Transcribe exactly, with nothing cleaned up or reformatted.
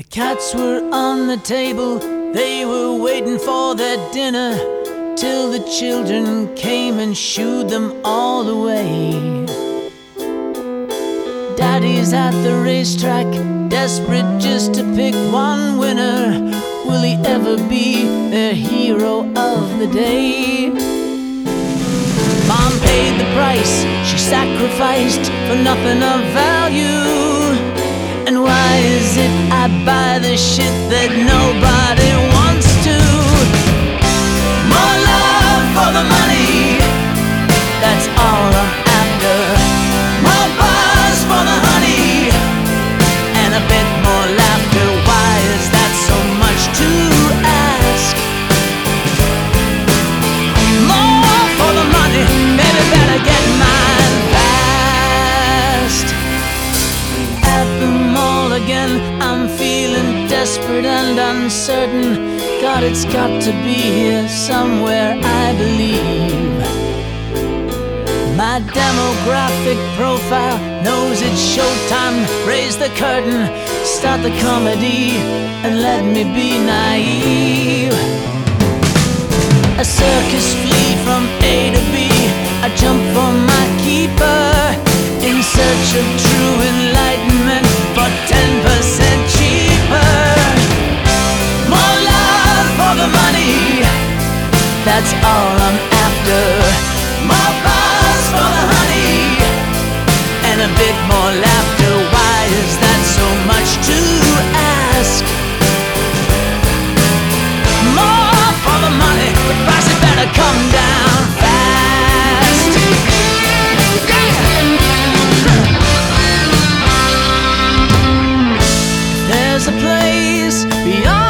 The cats were on the table, they were waiting for their dinner, till the children came and shooed them all away. Daddy's at the racetrack, desperate just to pick one winner. Will he ever be their hero of the day? Mom paid the price, she sacrificed for nothing of value. And why is it I buy the shit that nobody wants to? More love for the money, that's all I'm after. More buzz for the honey, and a bit more laughter. Why is that so much to ask? More for the money, baby, better get mine fast. At the mall again, I'm feeling desperate and uncertain. God, it's got to be here somewhere, I believe. My demographic profile knows it's showtime. Raise the curtain, start the comedy, and let me be naive. A circus flea from A to B, I jump for my keeper, in search of true enlightenment for ten percent cheaper. More love for the money, that's all I'm after. More buzz for the honey, and a bit more laughter. Why is that so much to ask? More for the money, the price had better come down fast. There's a place beyond